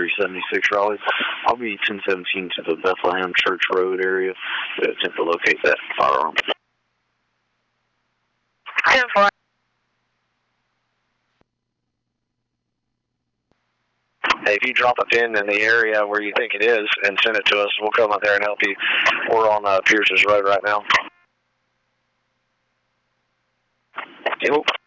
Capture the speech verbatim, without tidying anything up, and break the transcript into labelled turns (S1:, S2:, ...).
S1: three seventy-six Raleigh. I'll be ten seventeen to the Bethlehem Church Road area to attempt to locate that firearm.
S2: ten four. Hey, if you drop a pin in the area where you think it is and send it to us, we'll come out there and help you. We're on uh, Pierce's Road right now. Yep.